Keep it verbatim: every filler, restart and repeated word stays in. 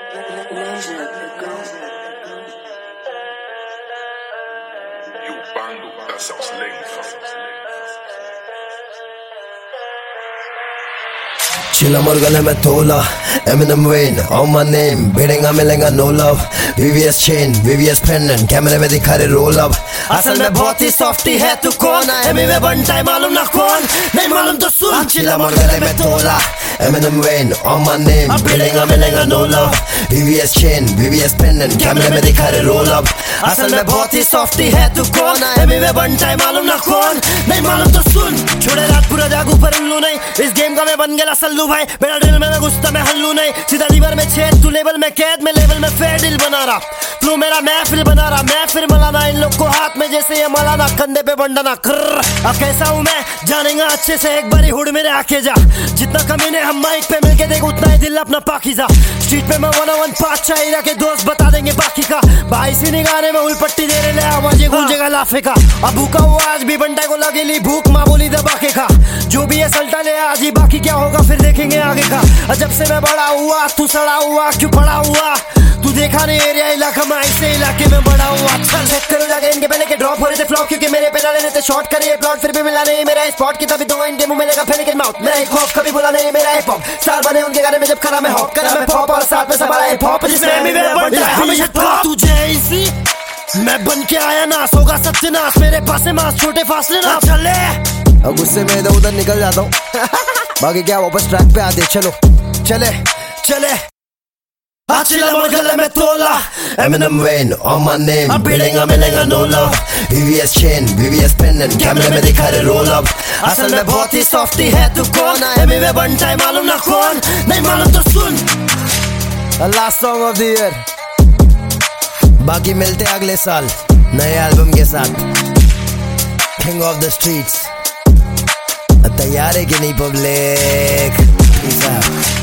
You bando, that sounds lame. Chilla morgale mein tola, Eminem Wayne, on my name, बिड़ेंगा मिलेंगा no love, V V S chain, V V S pendant, कैमरे में दिखा रहे roll up. असल में बहुत ही softy है तू कौन है, एमी में बनता है मालूम ना कौन, नहीं मालूम तो सुन. Chilla morgale mein tola, Eminem Wayne, on my name, बिड़ेंगा मिलेंगा no love, V V S chain, V V S pendant, कैमरे में दिखा रहे roll up. असल में बहुत ही softy है तू कौन है, एमी में बनता है मालूम ना कौन, नहीं मालूम तो सुन. छोड़े रात पूरा जागू पर उल्लू नहीं, इस गेम का मैं बन गया सल्लू भाई. मेरा ड्रिल में मैं घुसता मैं हल्लू नहीं, सीधा लीवर में छेद तू लेवल में कैद में लेवल में फेयर डील बना रहा. फ्लो मेरा महफिल बना रहा, मैं फिर मलाना इन लोग को हाथ में जैसे ये मलाना, कंधे पे बंडना कर. अब कैसा हूँ मैं जानेगा अच्छे से, एक बारी हुड मेरे आके जा. जितना कमीने हम माइक पे मिलके देख उतना ही दिल अपना पाकीज़ा. स्ट्रीट पे मैं वन वन पाँच चाहिए के दोस्त बता देंगे बाकी का. भाई सी निगाने में उलपट्टी दे रहे आवाज गूंजेगा लाफे का. अब भूखा हुआ आज भी बंटा को लगेली भूख, माँ बोली दबा के खा. जो भी है सल्टा ले आज ही, बाकी क्या होगा फिर देखेंगे आगे का. जब से मैं बड़ा हुआ तू सड़ा हुआ क्यों पड़ा हुआ, तू देखा नहीं एरिया इलाका में ऐसे इलाके में बड़ा हुआ. चल चेक करो जाके इनके पहले के ड्रॉप हो रहे थे फ्लॉप, क्योंकि मेरे पे डाले रहते शॉर्ट करे प्लॉट, फिर भी मिला नहीं मेरा स्पॉट की. तभी तो इनके मुंह में लगा फेंके माउथ. मैं हिप हॉप कभी बोला नहीं मेरा हिप हॉप, स्टार बने उनके गाने में जब करा मैं हॉप करा मैं पॉप, और साथ में सबा हिप हॉप जिसमें मैं बनता है हमेशा टॉप. तुझे इसी मैं बन के आया नास होगा सत्यनाश, मेरे पास है मास छोटे फासले ना चले. अब गुस्से में इधर उधर निकल जाता हूँ बाकी क्या वापस ट्रैक पे आते. चलो चले चले. Chilla morgale mein tola, Eminem Wayne, on my name, बिड़ेंगा मिलेंगा no love, V V S chain, V V S pendant, कैमरे में दिखा रहे roll up. असल में बहुत ही softy है तू कौन है, एमी में बनता है मालूम ना कौन, नहीं मालूम तो सुन. Last song of the year, बाकी मिलते अगले साल नए एल्बम के साथ. King of the streets, तैयार है कि नहीं पब्लिक? Peace out.